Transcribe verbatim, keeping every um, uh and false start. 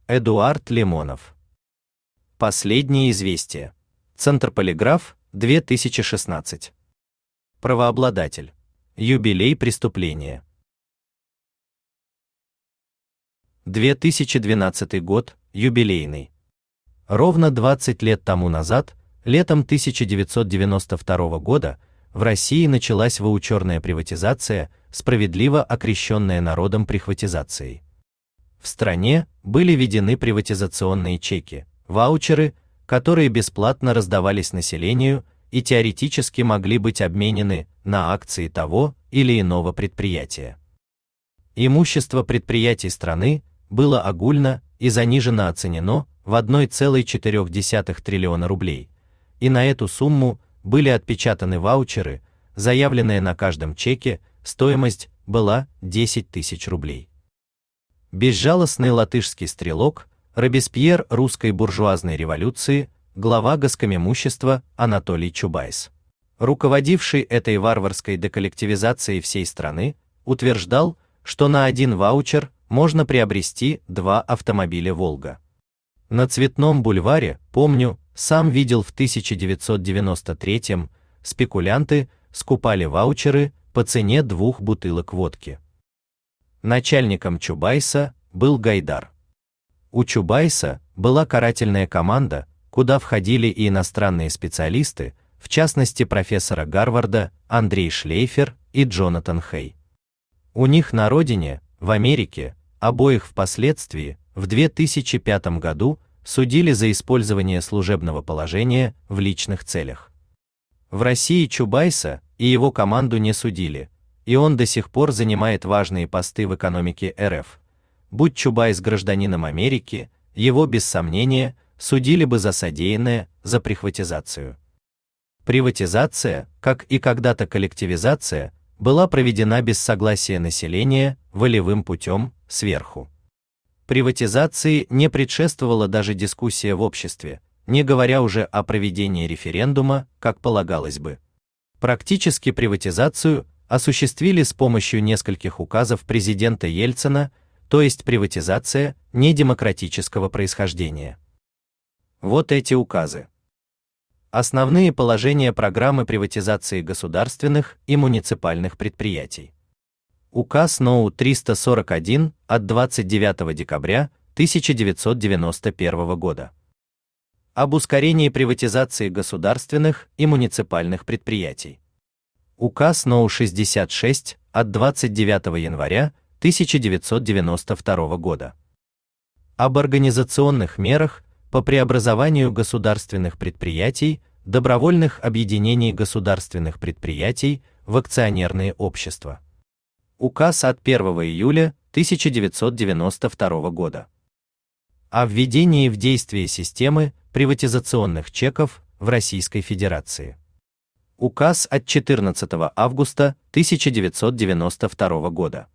Эдуард Лимонов. Последние известия. Центр Полиграф, две тысячи шестнадцать. Правообладатель. Юбилей преступления. две тысячи двенадцатый год, юбилейный. Ровно двадцать лет тому назад, летом тысяча девятьсот девяносто второго года, в России началась ваучерная приватизация, справедливо окрещенная народом прихватизацией. В стране были введены приватизационные чеки, ваучеры, которые бесплатно раздавались населению и теоретически могли быть обменены на акции того или иного предприятия. Имущество предприятий страны было огульно и заниженно оценено в одна целая четыре десятых триллиона рублей, и на эту сумму были отпечатаны ваучеры, заявленная на каждом чеке стоимость была десять тысяч рублей. Безжалостный латышский стрелок, Робеспьер русской буржуазной революции, глава Госкомимущества Анатолий Чубайс, руководивший этой варварской деколлективизацией всей страны, утверждал, что на один ваучер можно приобрести два автомобиля «Волга». На Цветном бульваре, помню, сам видел в тысяча девятьсот девяносто третьем, спекулянты скупали ваучеры по цене двух бутылок водки. Начальником Чубайса был Гайдар. У Чубайса была карательная команда, куда входили и иностранные специалисты, в частности профессора Гарварда Андрей Шлейфер и Джонатан Хей. У них на родине, в Америке, обоих впоследствии, в две тысячи пятом году, судили за использование служебного положения в личных целях. В России Чубайса и его команду не судили, и он до сих пор занимает важные посты в экономике эр эф. Будь Чубайс гражданином Америки, его без сомнения судили бы за содеянное, за прихватизацию. Приватизация, как и когда-то коллективизация, была проведена без согласия населения, волевым путем, сверху. Приватизации не предшествовала даже дискуссия в обществе, не говоря уже о проведении референдума, как полагалось бы. Практически приватизацию осуществили с помощью нескольких указов президента Ельцина, то есть приватизация недемократического происхождения. Вот эти указы. Основные положения программы приватизации государственных и муниципальных предприятий. Указ НОУ триста сорок один от двадцать девятого декабря тысяча девятьсот девяносто первого года. Об ускорении приватизации государственных и муниципальных предприятий. Указ НОУ шестьдесят шесть от двадцать девятого января тысяча девятьсот девяносто второго года. Об организационных мерах по преобразованию государственных предприятий, добровольных объединений государственных предприятий в акционерные общества. Указ от первого июля тысяча девятьсот девяносто второго года. О введении в действие системы приватизационных чеков в Российской Федерации. Указ от четырнадцатого августа тысяча девятьсот девяносто второго года.